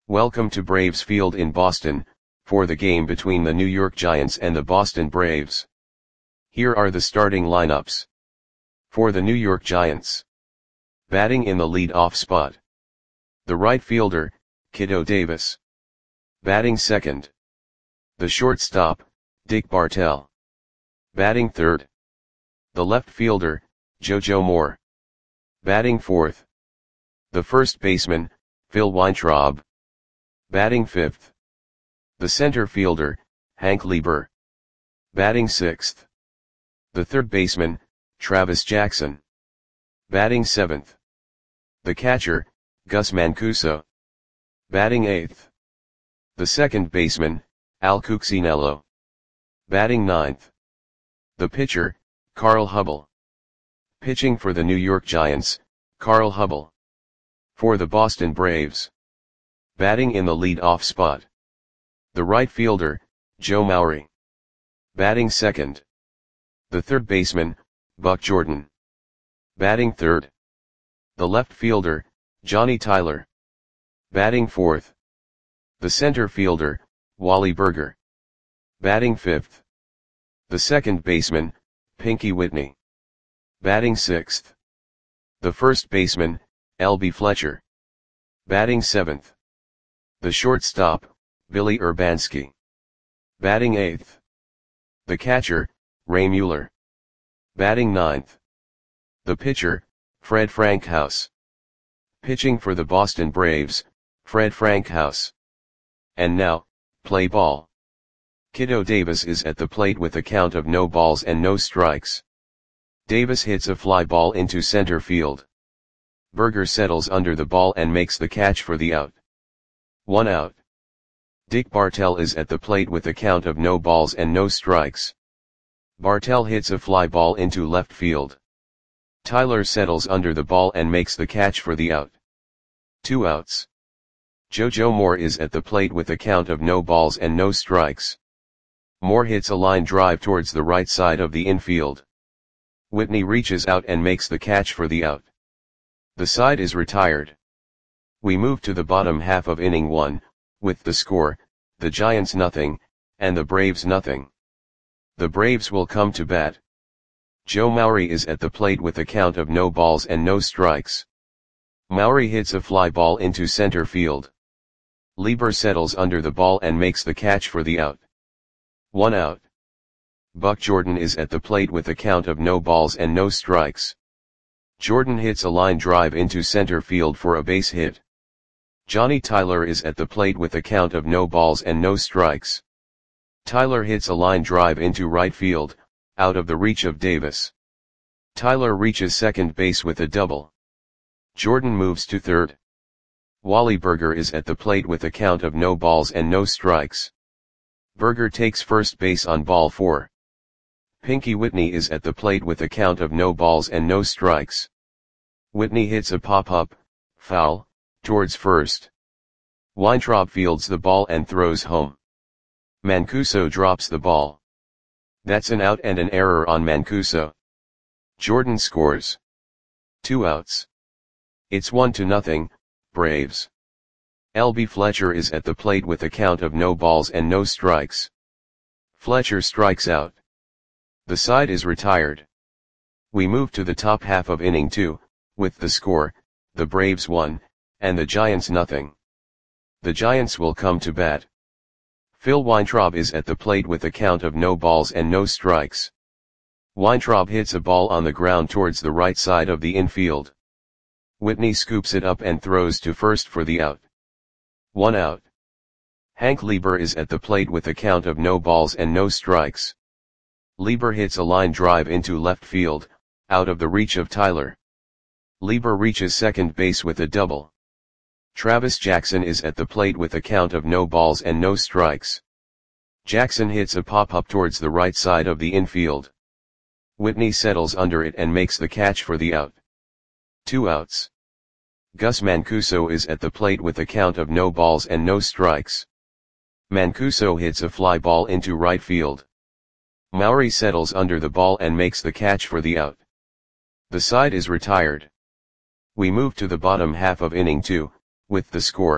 Welcome to Braves Field in Boston, for the game between the New York Giants and the Boston Braves. Here are the starting lineups. For the New York Giants. Batting in the lead-off spot. The right fielder, Kiddo Davis. Batting second. The shortstop, Dick Bartell. Batting third. The left fielder, JoJo Moore. Batting fourth. The first baseman, Phil Weintraub. Batting fifth. The center fielder, Hank Lieber. Batting sixth. The third baseman, Travis Jackson. Batting seventh. The catcher, Gus Mancuso. Batting eighth. The second baseman, Al Cuccinello. Batting ninth. The pitcher, Carl Hubbell. Pitching for the New York Giants, Carl Hubbell. For the Boston Braves. Batting in the lead-off spot. The right fielder, Joe Maury. Batting second. The third baseman, Buck Jordan. Batting third. The left fielder, Johnny Tyler. Batting fourth. The center fielder, Wally Burger. Batting fifth. The second baseman, Pinky Whitney. Batting sixth. The first baseman, L.B. Fletcher. Batting seventh. The shortstop, Billy Urbanski. Batting eighth. The catcher, Ray Mueller. Batting ninth. The pitcher, Fred Frankhouse. Pitching for the Boston Braves, Fred Frankhouse. And now, play ball. Kiddo Davis is at the plate with a count of no balls and no strikes. Davis hits a fly ball into center field. Burger settles under the ball and makes the catch for the out. 1 out. Dick Bartell is at the plate with a count of no balls and no strikes. Bartell hits a fly ball into left field. Tyler settles under the ball and makes the catch for the out. 2 outs. JoJo Moore is at the plate with a count of no balls and no strikes. Moore hits a line drive towards the right side of the infield. Whitney reaches out and makes the catch for the out. The side is retired. We move to the bottom half of inning 1, with the score, the Giants nothing, and the Braves nothing. The Braves will come to bat. Joe Maury is at the plate with a count of no balls and no strikes. Maury hits a fly ball into center field. Lieber settles under the ball and makes the catch for the out. 1 out. Buck Jordan is at the plate with a count of no balls and no strikes. Jordan hits a line drive into center field for a base hit. Johnny Tyler is at the plate with a count of no balls and no strikes. Tyler hits a line drive into right field, out of the reach of Davis. Tyler reaches second base with a double. Jordan moves to third. Wally Burger is at the plate with a count of no balls and no strikes. Burger takes first base on ball 4. Pinky Whitney is at the plate with a count of no balls and no strikes. Whitney hits a pop-up, foul, towards first. Weintraub fields the ball and throws home. Mancuso drops the ball. That's an out and an error on Mancuso. Jordan scores. 2 outs. It's 1-0, Braves. L.B. Fletcher is at the plate with a count of no balls and no strikes. Fletcher strikes out. The side is retired. We move to the top half of inning 2, with the score, the Braves 1, and the Giants nothing. The Giants will come to bat. Phil Weintraub is at the plate with a count of no balls and no strikes. Weintraub hits a ball on the ground towards the right side of the infield. Whitney scoops it up and throws to first for the out. 1 out. Hank Lieber is at the plate with a count of no balls and no strikes. Lieber hits a line drive into left field, out of the reach of Tyler. Lieber reaches second base with a double. Travis Jackson is at the plate with a count of no balls and no strikes. Jackson hits a pop-up towards the right side of the infield. Whitney settles under it and makes the catch for the out. 2 outs. Gus Mancuso is at the plate with a count of no balls and no strikes. Mancuso hits a fly ball into right field. Maury settles under the ball and makes the catch for the out. The side is retired. We move to the bottom half of inning 2, with the score,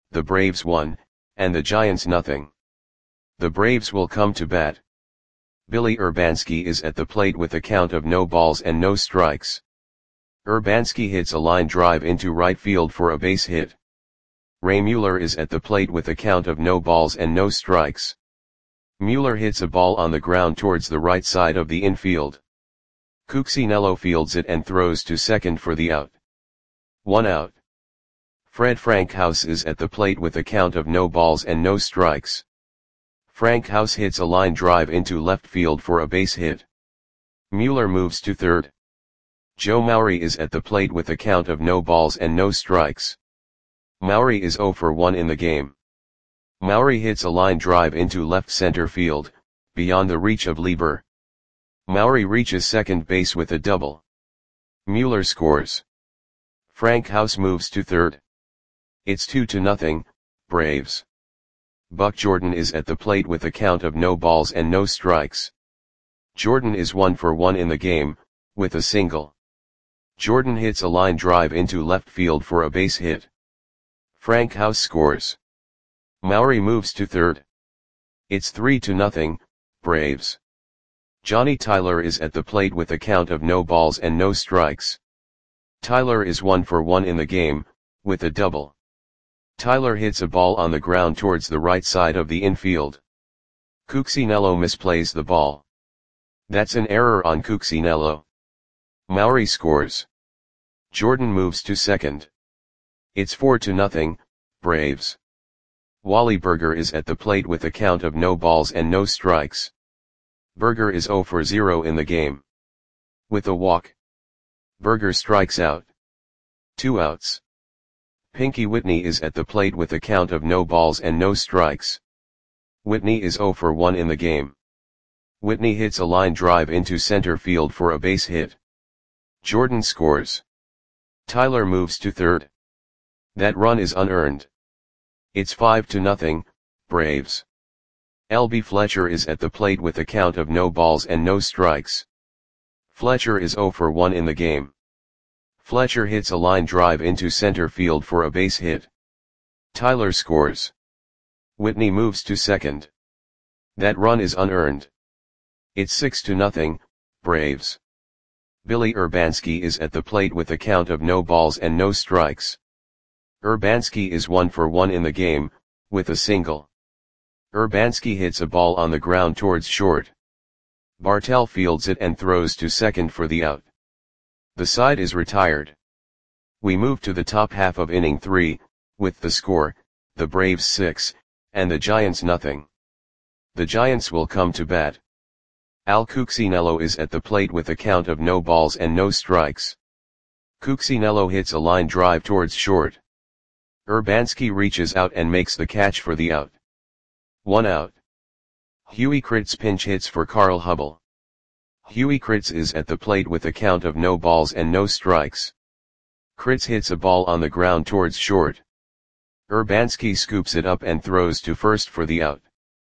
the Braves 1, and the Giants nothing. The Braves will come to bat. Billy Urbanski is at the plate with a count of no balls and no strikes. Urbanski hits a line drive into right field for a base hit. Ray Mueller is at the plate with a count of no balls and no strikes. Mueller hits a ball on the ground towards the right side of the infield. Cuccinello fields it and throws to second for the out. 1 out. Fred Frankhouse is at the plate with a count of no balls and no strikes. Frankhouse hits a line drive into left field for a base hit. Mueller moves to third. Joe Maury is at the plate with a count of no balls and no strikes. Maury is 0 for 1 in the game. Maury hits a line drive into left center field, beyond the reach of Lieber. Maury reaches second base with a double. Mueller scores. Frankhouse moves to third. It's 2-0, Braves. Buck Jordan is at the plate with a count of no balls and no strikes. Jordan is 1 for 1 in the game, with a single. Jordan hits a line drive into left field for a base hit. Frankhouse scores. Maury moves to third. It's 3-0, Braves. Johnny Tyler is at the plate with a count of no balls and no strikes. Tyler is 1 for 1 in the game, with a double. Tyler hits a ball on the ground towards the right side of the infield. Cuccinello misplays the ball. That's an error on Cuccinello. Maury scores. Jordan moves to second. It's 4-0, Braves. Wally Burger is at the plate with a count of no balls and no strikes. Burger is 0 for 0 in the game. With a walk. Burger strikes out. 2 outs. Pinky Whitney is at the plate with a count of no balls and no strikes. Whitney is 0 for 1 in the game. Whitney hits a line drive into center field for a base hit. Jordan scores. Tyler moves to third. That run is unearned. It's 5-0, Braves. L.B. Fletcher is at the plate with a count of no balls and no strikes. Fletcher is 0 for 1 in the game. Fletcher hits a line drive into center field for a base hit. Tyler scores. Whitney moves to second. That run is unearned. It's 6-0, Braves. Billy Urbanski is at the plate with a count of no balls and no strikes. Urbanski is 1 for 1 in the game, with a single. Urbanski hits a ball on the ground towards short. Bartell fields it and throws to second for the out. The side is retired. We move to the top half of inning 3, with the score, the Braves 6, and the Giants nothing. The Giants will come to bat. Al Cuccinello is at the plate with a count of no balls and no strikes. Cuccinello hits a line drive towards short. Urbanski reaches out and makes the catch for the out. 1 out. Huey Kritz pinch hits for Carl Hubble. Huey Kritz is at the plate with a count of no balls and no strikes. Kritz hits a ball on the ground towards short. Urbanski scoops it up and throws to first for the out.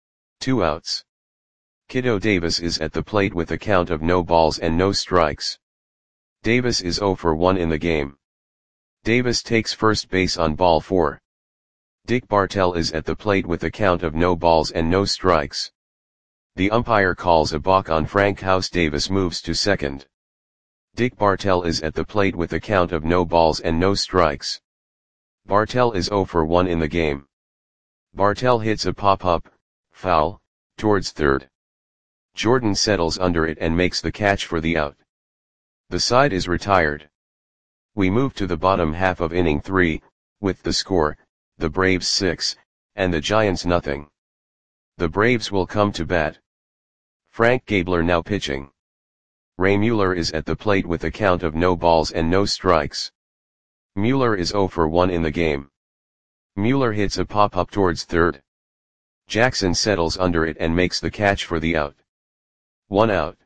2 outs. Kiddo Davis is at the plate with a count of no balls and no strikes. Davis is 0 for 1 in the game. Davis takes first base on ball 4. Dick Bartell is at the plate with a count of no balls and no strikes. The umpire calls a balk on Frankhouse. Davis moves to second. Dick Bartell is at the plate with a count of no balls and no strikes. Bartell is 0 for 1 in the game. Bartell hits a pop-up, foul, towards third. Jordan settles under it and makes the catch for the out. The side is retired. We move to the bottom half of inning 3, with the score, the Braves 6, and the Giants nothing. The Braves will come to bat. Frank Gabler now pitching. Ray Mueller is at the plate with a count of no balls and no strikes. Mueller is 0 for 1 in the game. Mueller hits a pop-up towards third. Jackson settles under it and makes the catch for the out. 1 out.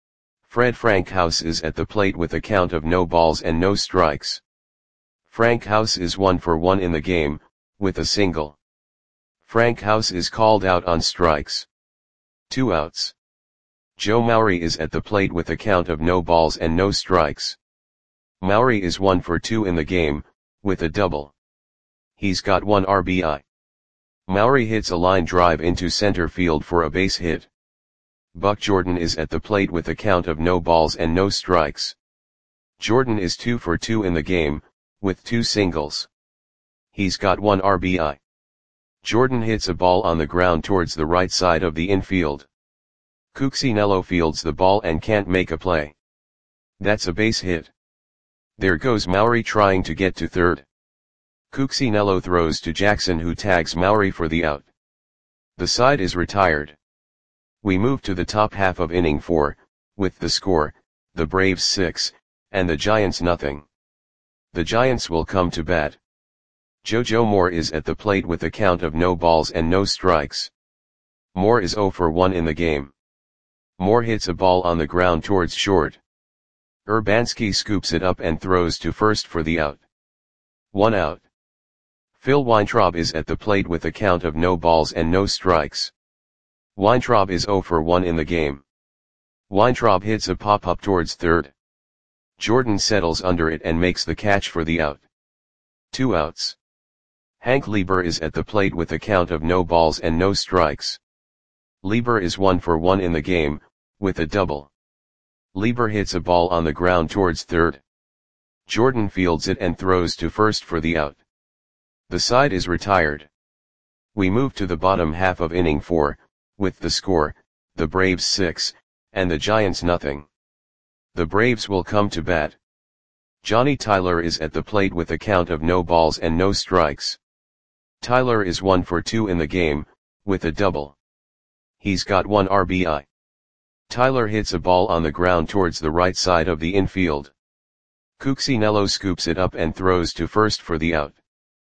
Fred Frankhouse is at the plate with a count of no balls and no strikes. Frankhouse is 1 for 1 in the game, with a single. Frankhouse is called out on strikes. 2 outs. Joe Maury is at the plate with a count of no balls and no strikes. Maury is 1 for 2 in the game, with a double. He's got 1 RBI. Mowry hits a line drive into center field for a base hit. Buck Jordan is at the plate with a count of no balls and no strikes. Jordan is 2 for 2 in the game, with 2 singles. He's got 1 RBI. Jordan hits a ball on the ground towards the right side of the infield. Cuccinello fields the ball and can't make a play. That's a base hit. There goes Mowry trying to get to third. Cuccinello throws to Jackson, who tags Mowry for the out. The side is retired. We move to the top half of inning 4, with the score, the Braves 6, and the Giants nothing. The Giants will come to bat. JoJo Moore is at the plate with a count of no balls and no strikes. Moore is 0 for 1 in the game. Moore hits a ball on the ground towards short. Urbanski scoops it up and throws to first for the out. 1 out. Phil Weintraub is at the plate with a count of no balls and no strikes. Weintraub is 0 for 1 in the game. Weintraub hits a pop-up towards third. Jordan settles under it and makes the catch for the out. 2 outs. Hank Lieber is at the plate with a count of no balls and no strikes. Lieber is 1 for 1 in the game, with a double. Lieber hits a ball on the ground towards third. Jordan fields it and throws to first for the out. The side is retired. We move to the bottom half of inning 4, with the score, the Braves 6, and the Giants nothing. The Braves will come to bat. Johnny Tyler is at the plate with a count of no balls and no strikes. Tyler is 1 for 2 in the game, with a double. He's got 1 RBI. Tyler hits a ball on the ground towards the right side of the infield. Cuccinello scoops it up and throws to first for the out.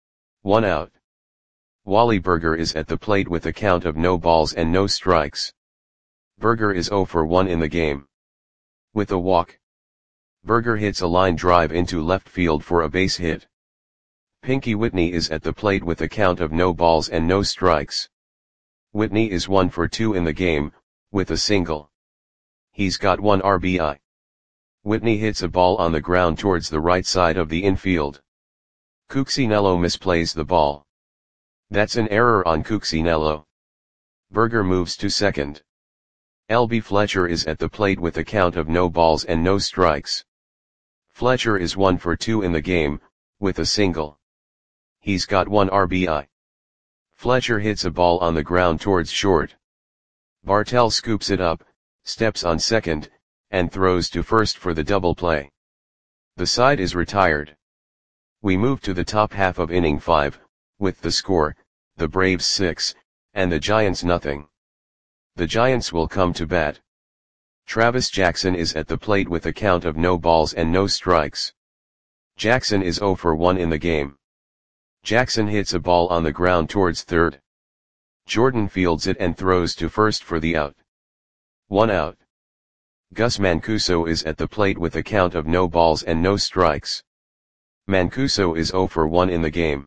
1 out. Wally Berger is at the plate with a count of no balls and no strikes. Berger is 0 for 1 in the game. With a walk. Berger hits a line drive into left field for a base hit. Pinky Whitney is at the plate with a count of no balls and no strikes. Whitney is 1 for 2 in the game, with a single. He's got 1 RBI. Whitney hits a ball on the ground towards the right side of the infield. Cuccinello misplays the ball. That's an error on Cuccinello. Berger moves to second. L.B. Fletcher is at the plate with a count of no balls and no strikes. Fletcher is 1 for 2 in the game, with a single. He's got 1 RBI. Fletcher hits a ball on the ground towards short. Bartell scoops it up, steps on second, and throws to first for the double play. The side is retired. We move to the top half of inning 5, with the score, the Braves 6, and the Giants nothing. The Giants will come to bat. Travis Jackson is at the plate with a count of no balls and no strikes. Jackson is 0 for 1 in the game. Jackson hits a ball on the ground towards third. Jordan fields it and throws to first for the out. 1 out. Gus Mancuso is at the plate with a count of no balls and no strikes. Mancuso is 0 for 1 in the game.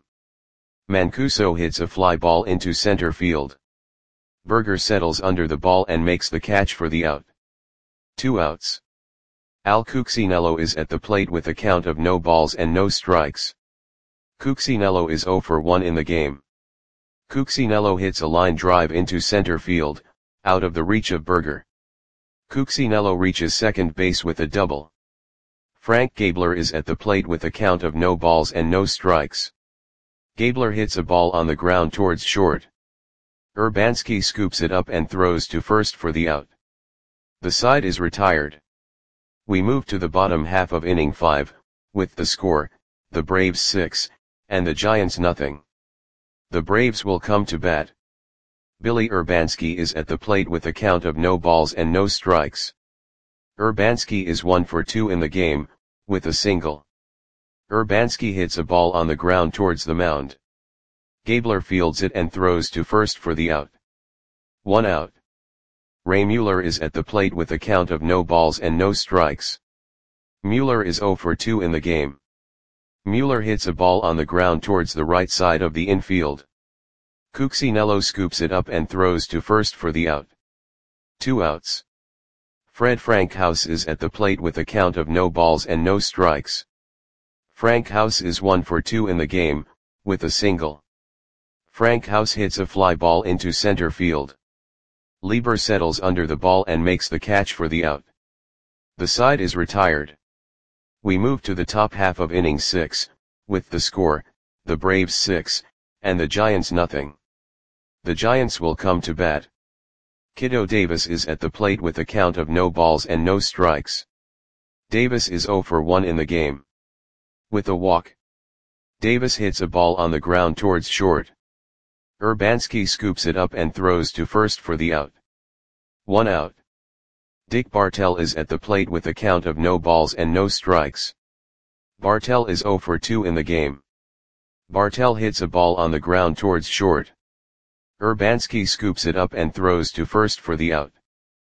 Mancuso hits a fly ball into center field. Berger settles under the ball and makes the catch for the out. 2 outs. Al Cuccinello is at the plate with a count of no balls and no strikes. Cuccinello is 0 for 1 in the game. Cuccinello hits a line drive into center field, out of the reach of Berger. Cuccinello reaches second base with a double. Frank Gabler is at the plate with a count of no balls and no strikes. Gabler hits a ball on the ground towards short. Urbanski scoops it up and throws to first for the out. The side is retired. We move to the bottom half of inning 5, with the score, the Braves 6, and the Giants nothing. The Braves will come to bat. Billy Urbanski is at the plate with a count of no balls and no strikes. Urbanski is 1 for 2 in the game, with a single. Urbanski hits a ball on the ground towards the mound. Gabler fields it and throws to first for the out. 1 out. Ray Mueller is at the plate with a count of no balls and no strikes. Mueller is 0 for 2 in the game. Mueller hits a ball on the ground towards the right side of the infield. Cuccinello scoops it up and throws to first for the out. 2 outs. Fred Frankhouse is at the plate with a count of no balls and no strikes. Frankhouse is 1 for 2 in the game, with a single. Frank House hits a fly ball into center field. Lieber settles under the ball and makes the catch for the out. The side is retired. We move to the top half of inning 6, with the score, the Braves 6, and the Giants nothing. The Giants will come to bat. Kiddo Davis is at the plate with a count of no balls and no strikes. Davis is 0 for 1 in the game. With a walk, Davis hits a ball on the ground towards short. Urbanski scoops it up and throws to first for the out. 1 out. Dick Bartell is at the plate with a count of no balls and no strikes. Bartell is 0 for 2 in the game. Bartell hits a ball on the ground towards short. Urbanski scoops it up and throws to first for the out.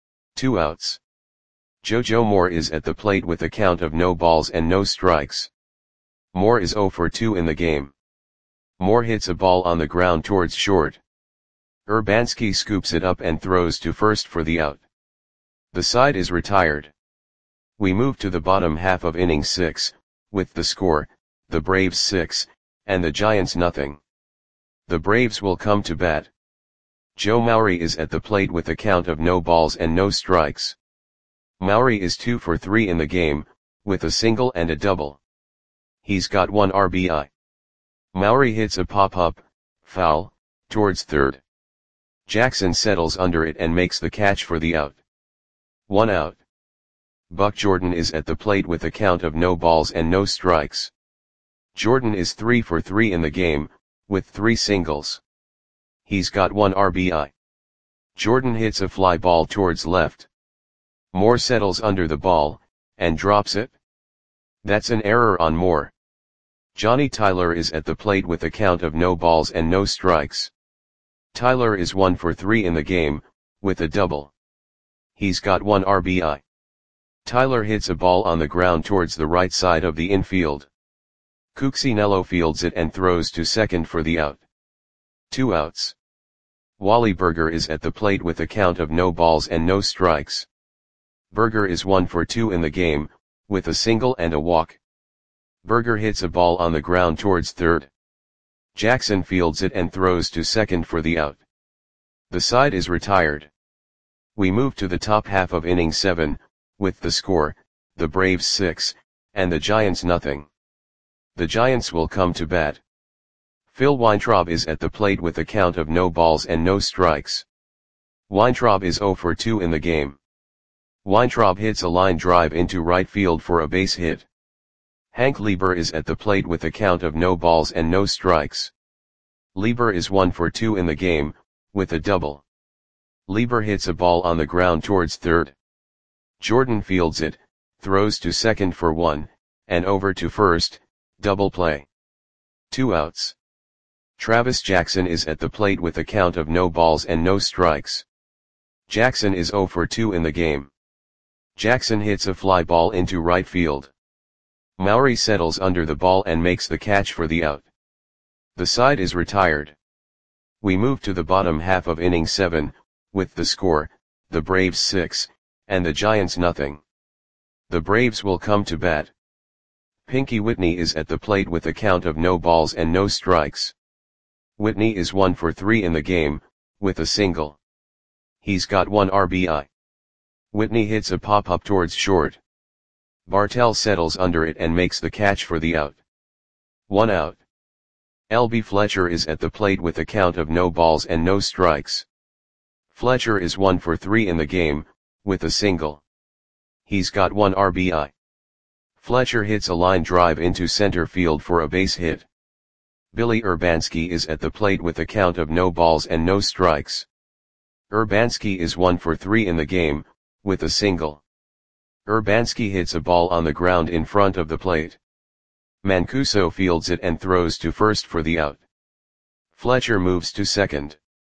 2 outs. JoJo Moore is at the plate with a count of no balls and no strikes. Moore is 0 for 2 in the game. Moore hits a ball on the ground towards short. Urbanski scoops it up and throws to first for the out. The side is retired. We move to the bottom half of inning 6, with the score, the Braves 6, and the Giants nothing. The Braves will come to bat. Joe Maury is at the plate with a count of no balls and no strikes. Maury is 2 for 3 in the game, with a single and a double. He's got 1 RBI. Maury hits a pop-up, foul, towards third. Jackson settles under it and makes the catch for the out. 1 out. Buck Jordan is at the plate with a count of no balls and no strikes. Jordan is 3 for 3 in the game, with 3 singles. He's got 1 RBI. Jordan hits a fly ball towards left. Moore settles under the ball, and drops it. That's an error on Moore. Johnny Tyler is at the plate with a count of no balls and no strikes. Tyler is 1 for 3 in the game, with a double. He's got 1 RBI. Tyler hits a ball on the ground towards the right side of the infield. Cuccinello fields it and throws to second for the out. 2 outs. Wally Berger is at the plate with a count of no balls and no strikes. Berger is 1 for 2 in the game, with a single and a walk. Berger hits a ball on the ground towards third. Jackson fields it and throws to second for the out. The side is retired. We move to the top half of inning 7, with the score, the Braves 6, and the Giants nothing. The Giants will come to bat. Phil Weintraub is at the plate with a count of no balls and no strikes. Weintraub is 0 for 2 in the game. Weintraub hits a line drive into right field for a base hit. Hank Lieber is at the plate with a count of no balls and no strikes. Lieber is 1 for 2 in the game, with a double. Lieber hits a ball on the ground towards third. Jordan fields it, throws to second for 1, and over to first, double play. 2 outs. Travis Jackson is at the plate with a count of no balls and no strikes. Jackson is 0 for 2 in the game. Jackson hits a fly ball into right field. Maury settles under the ball and makes the catch for the out. The side is retired. We move to the bottom half of inning 7, with the score, the Braves 6, and the Giants nothing. The Braves will come to bat. Pinky Whitney is at the plate with a count of no balls and no strikes. Whitney is 1 for 3 in the game, with a single. He's got 1 RBI. Whitney hits a pop-up towards short. Bartell settles under it and makes the catch for the out. 1 out. L.B. Fletcher is at the plate with a count of no balls and no strikes. Fletcher is 1 for 3 in the game, with a single. He's got 1 RBI. Fletcher hits a line drive into center field for a base hit. Billy Urbanski is at the plate with a count of no balls and no strikes. Urbanski is 1 for 3 in the game, with a single. Urbanski hits a ball on the ground in front of the plate. Mancuso fields it and throws to first for the out. Fletcher moves to second.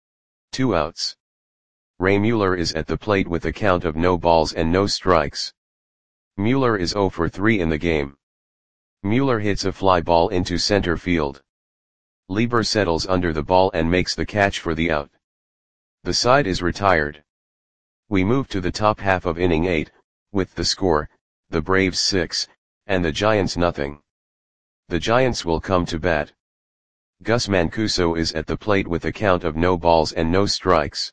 2 outs. Ray Mueller is at the plate with a count of no balls and no strikes. Mueller is 0 for 3 in the game. Mueller hits a fly ball into center field. Lieber settles under the ball and makes the catch for the out. The side is retired. We move to the top half of inning 8, with the score, the Braves 6, and the Giants nothing. The Giants will come to bat. Gus Mancuso is at the plate with a count of no balls and no strikes.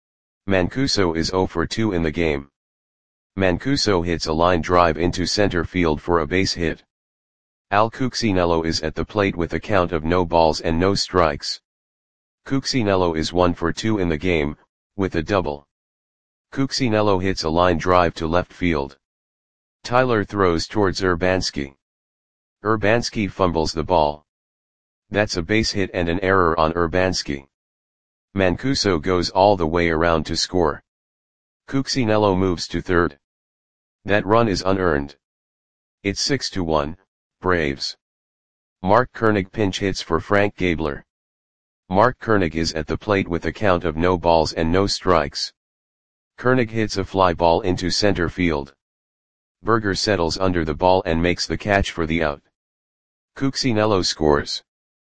Mancuso is 0 for 2 in the game. Mancuso hits a line drive into center field for a base hit. Al Cuccinello is at the plate with a count of no balls and no strikes. Cuccinello is 1 for 2 in the game, with a double. Cuccinello hits a line drive to left field. Tyler throws towards Urbanski. Urbanski fumbles the ball. That's a base hit and an error on Urbanski. Mancuso goes all the way around to score. Cuccinello moves to third. That run is unearned. It's 6-1, Braves. Mark Koenig pinch hits for Frank Gabler. Mark Koenig is at the plate with a count of no balls and no strikes. Koenig hits a fly ball into center field. Berger settles under the ball and makes the catch for the out. Cuccinello scores.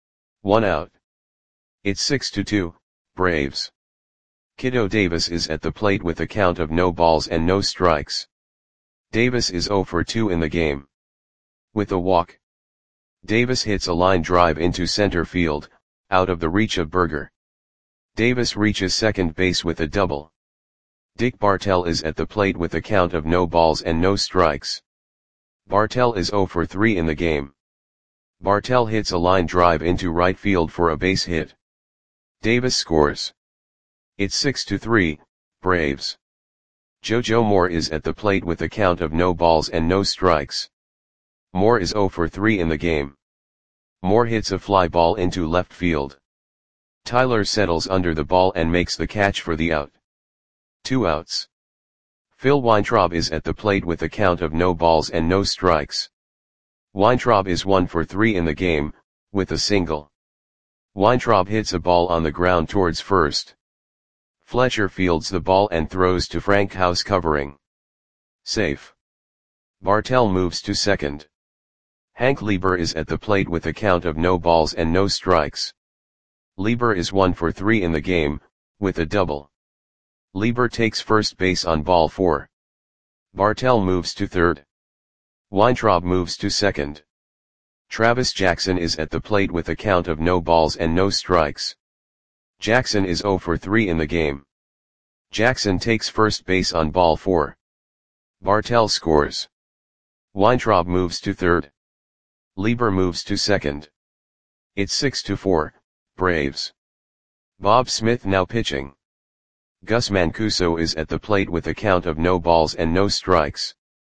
1 out. It's 6-2, Braves. Kiddo Davis is at the plate with a count of no balls and no strikes. Davis is 0 for 2 in the game. With a walk. Davis hits a line drive into center field, out of the reach of Berger. Davis reaches second base with a double. Dick Bartell is at the plate with a count of no balls and no strikes. Bartell is 0 for 3 in the game. Bartell hits a line drive into right field for a base hit. Davis scores. It's 6-3, Braves. JoJo Moore is at the plate with a count of no balls and no strikes. Moore is 0 for 3 in the game. Moore hits a fly ball into left field. Tyler settles under the ball and makes the catch for the out. 2 outs. Phil Weintraub is at the plate with a count of no balls and no strikes. Weintraub is 1 for 3 in the game, with a single. Weintraub hits a ball on the ground towards first. Fletcher fields the ball and throws to Frank House covering. Safe. Bartell moves to second. Hank Lieber is at the plate with a count of no balls and no strikes. Lieber is 1 for 3 in the game, with a double. Lieber takes first base on ball 4. Bartell moves to third. Weintraub moves to second. Travis Jackson is at the plate with a count of no balls and no strikes. Jackson is 0 for 3 in the game. Jackson takes first base on ball 4. Bartell scores. Weintraub moves to third. Lieber moves to second. It's 6-4, Braves. Bob Smith now pitching. Gus Mancuso is at the plate with a count of no balls and no strikes.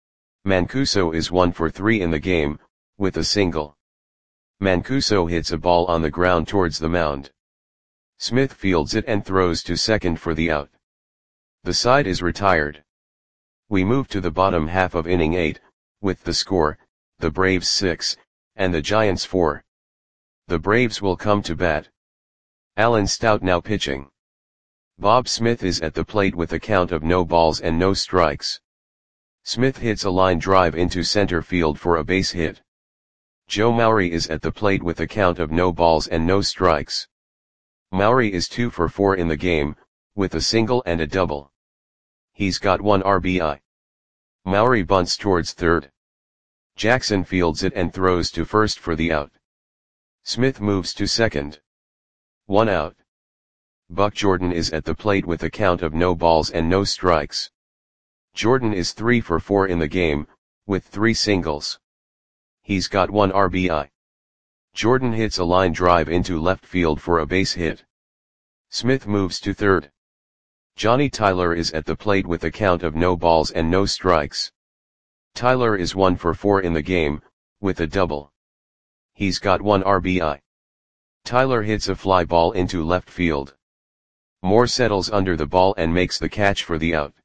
Mancuso is 1 for 3 in the game, with a single. Mancuso hits a ball on the ground towards the mound. Smith fields it and throws to second for the out. The side is retired. We move to the bottom half of inning 8, with the score, the Braves 6, and the Giants 4. The Braves will come to bat. Alan Stout now pitching. Bob Smith is at the plate with a count of no balls and no strikes. Smith hits a line drive into center field for a base hit. Joe Maury is at the plate with a count of no balls and no strikes. Maury is 2 for 4 in the game, with a single and a double. He's got 1 RBI. Maury bunts towards third. Jackson fields it and throws to first for the out. Smith moves to second. 1 out. Buck Jordan is at the plate with a count of no balls and no strikes. Jordan is 3 for 4 in the game, with 3 singles. He's got 1 RBI. Jordan hits a line drive into left field for a base hit. Smith moves to third. Johnny Tyler is at the plate with a count of no balls and no strikes. Tyler is 1 for 4 in the game, with a double. He's got 1 RBI. Tyler hits a fly ball into left field. Moore settles under the ball and makes the catch for the out.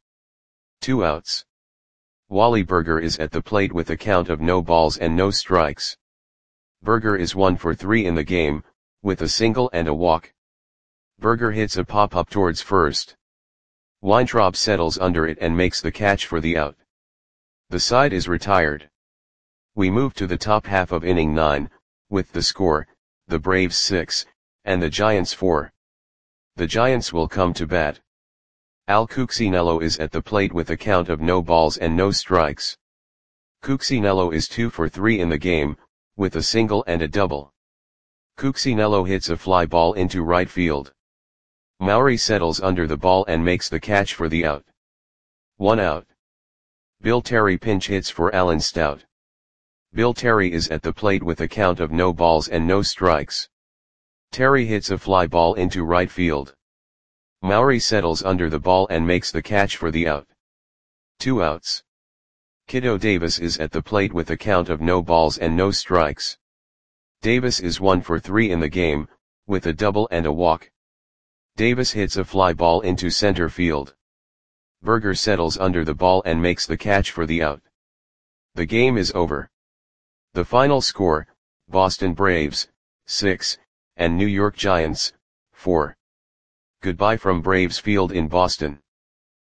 2 outs. Wally Berger is at the plate with a count of no balls and no strikes. Berger is 1 for 3 in the game, with a single and a walk. Berger hits a pop-up towards first. Weintraub settles under it and makes the catch for the out. The side is retired. We move to the top half of inning 9, with the score, the Braves 6, and the Giants 4. The Giants will come to bat. Al Cuccinello is at the plate with a count of no balls and no strikes. Cuccinello is 2 for 3 in the game, with a single and a double. Cuccinello hits a fly ball into right field. Maury settles under the ball and makes the catch for the out. 1 out. Bill Terry pinch hits for Alan Stout. Bill Terry is at the plate with a count of no balls and no strikes. Terry hits a fly ball into right field. Maury settles under the ball and makes the catch for the out. 2 outs. Kiddo Davis is at the plate with a count of no balls and no strikes. Davis is 1 for 3 in the game, with a double and a walk. Davis hits a fly ball into center field. Berger settles under the ball and makes the catch for the out. The game is over. The final score, Boston Braves, 6, and New York Giants, 4. Goodbye from Braves Field in Boston.